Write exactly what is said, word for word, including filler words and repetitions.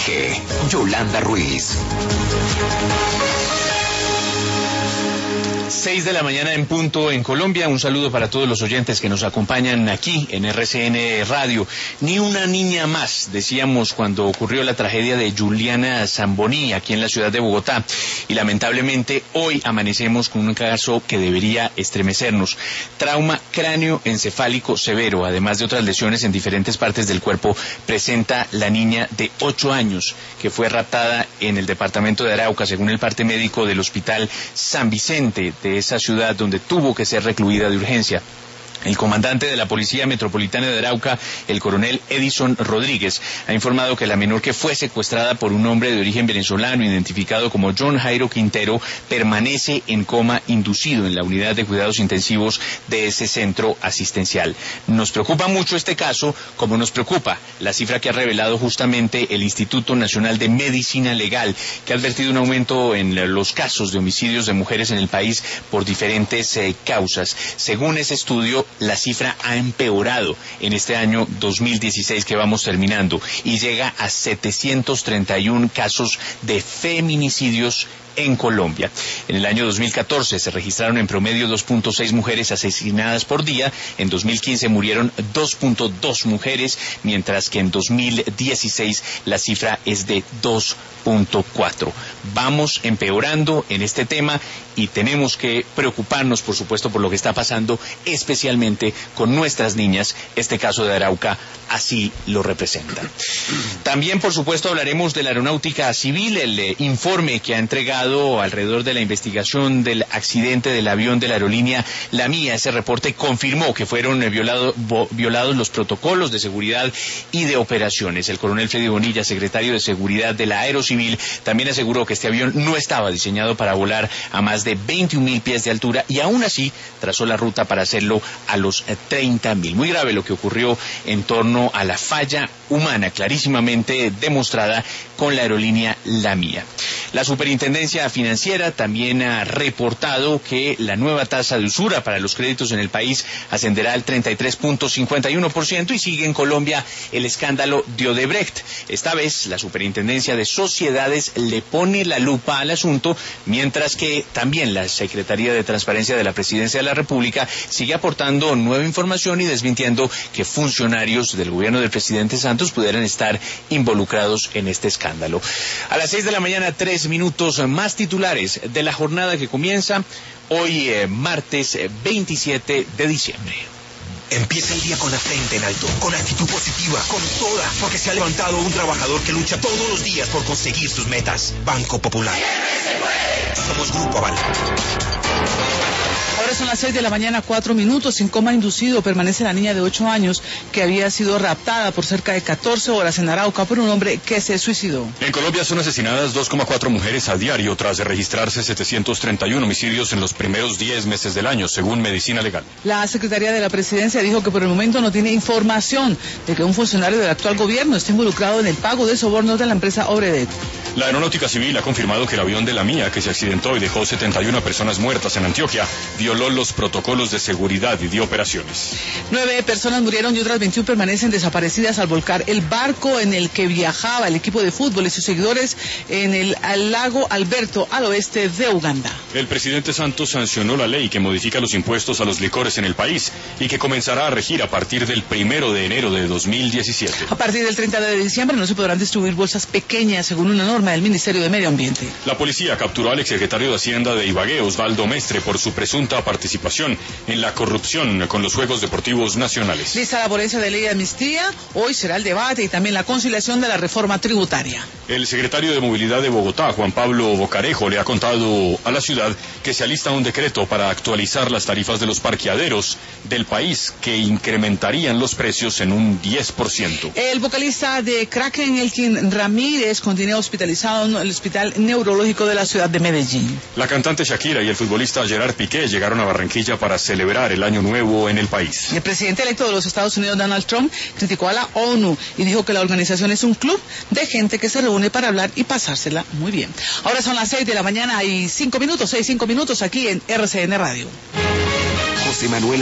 Dirige Yolanda Ruiz. Seis de la mañana en punto en Colombia. Un saludo para todos los oyentes que nos acompañan aquí en R C N Radio. Ni una niña más, decíamos cuando ocurrió la tragedia de Juliana Zamboní aquí en la ciudad de Bogotá. Y lamentablemente hoy amanecemos con un caso que debería estremecernos. Trauma cráneoencefálico severo, además de otras lesiones en diferentes partes del cuerpo, presenta la niña de ocho años que fue raptada en el departamento de Arauca, según el parte médico del Hospital San Vicente de esa ciudad, donde tuvo que ser recluida de urgencia. El comandante de la Policía Metropolitana de Arauca, el coronel Edison Rodríguez, ha informado que la menor, que fue secuestrada por un hombre de origen venezolano identificado como John Jairo Quintero, permanece en coma inducido en la unidad de cuidados intensivos de ese centro asistencial. Nos preocupa mucho este caso, como nos preocupa la cifra que ha revelado justamente el Instituto Nacional de Medicina Legal, que ha advertido un aumento en los casos de homicidios de mujeres en el país por diferentes eh, causas. Según ese estudio, la cifra ha empeorado en este año dos mil dieciséis que vamos terminando y llega a setecientos treinta y uno casos de feminicidios en Colombia. En el año dos mil catorce se registraron en promedio dos punto seis mujeres asesinadas por día. En dos mil quince murieron dos punto dos mujeres, mientras que en dos mil dieciséis la cifra es de dos punto cuatro. Vamos empeorando en este tema y tenemos que preocuparnos, por supuesto, por lo que está pasando, especialmente con nuestras niñas. Este caso de Arauca así lo representa. También, por supuesto, hablaremos de la aeronáutica civil, el eh, informe que ha entregado alrededor de la investigación del accidente del avión de la aerolínea LAMIA. Ese reporte confirmó que fueron eh, violado, bo, violados los protocolos de seguridad y de operaciones. El coronel Freddy Bonilla, secretario de Seguridad de la Aerocivil, también aseguró que este avión no estaba diseñado para volar a más de veintiún mil pies de altura y aún así trazó la ruta para hacerlo a los treinta mil. Muy grave lo que ocurrió en torno a la falla humana clarísimamente demostrada con la aerolínea LAMIA. La Superintendencia Financiera también ha reportado que la nueva tasa de usura para los créditos en el país ascenderá al treinta y tres punto cincuenta y uno por ciento y sigue en Colombia el escándalo de Odebrecht. Esta vez la Superintendencia de Sociedades le pone la lupa al asunto, mientras que también la Secretaría de Transparencia de la Presidencia de la República sigue aportando nueva información y desmintiendo que funcionarios del gobierno del presidente Santos pudieran estar involucrados en este escándalo. A las seis de la mañana, tres minutos más, titulares de la jornada que comienza hoy, eh, martes eh, veintisiete de diciembre. Empieza el día con la frente en alto, con actitud positiva, con toda, porque se ha levantado un trabajador que lucha todos los días por conseguir sus metas. Banco Popular. Somos Grupo Aval. Ahora son las seis de la mañana, cuatro minutos. En coma inducido permanece la niña de ocho años que había sido raptada por cerca de catorce horas en Arauca por un hombre que se suicidó. En Colombia son asesinadas dos coma cuatro mujeres a diario tras registrarse setecientos treinta y uno homicidios en los primeros diez meses del año, según Medicina Legal. La Secretaría de la Presidencia dijo que por el momento no tiene información de que un funcionario del actual gobierno esté involucrado en el pago de sobornos de la empresa Obredet. La Aeronáutica Civil ha confirmado que el avión de LAMIA, que se accidentó y dejó setenta y una personas muertas en Antioquia, violó los protocolos de seguridad y de operaciones. Nueve personas murieron y otras veintiuna permanecen desaparecidas al volcar el barco en el que viajaba el equipo de fútbol y sus seguidores en el al lago Alberto, al oeste de Uganda. El presidente Santos sancionó la ley que modifica los impuestos a los licores en el país y que comenzará a regir a partir del primero de enero de dos mil diecisiete. A partir del treinta de diciembre no se podrán distribuir bolsas pequeñas, según una norma del Ministerio de Medio Ambiente. La policía capturó al exsecretario de Hacienda de Ibagué, Osvaldo Mestre, por su presunta participación en la corrupción con los Juegos Deportivos Nacionales. Lista la ponencia de ley de amnistía. Hoy será el debate y también la conciliación de la reforma tributaria. El secretario de Movilidad de Bogotá, Juan Pablo Bocarejo, le ha contado a la ciudad que se alista un decreto para actualizar las tarifas de los parqueaderos del país, que incrementarían los precios en un diez por ciento. El vocalista de Kraken, Elkin Ramírez, continúa hospitalizado en el Hospital Neurológico de la ciudad de Medellín. La cantante Shakira y el futbolista Gerard Piqué llegaron a Barranquilla para celebrar el Año Nuevo en el país. El presidente electo de los Estados Unidos, Donald Trump, criticó a la ONU y dijo que la organización es un club de gente que se reúne para hablar y pasársela muy bien. Ahora son las seis de la mañana y cinco minutos, seis, cinco minutos aquí en R C N Radio. José Manuel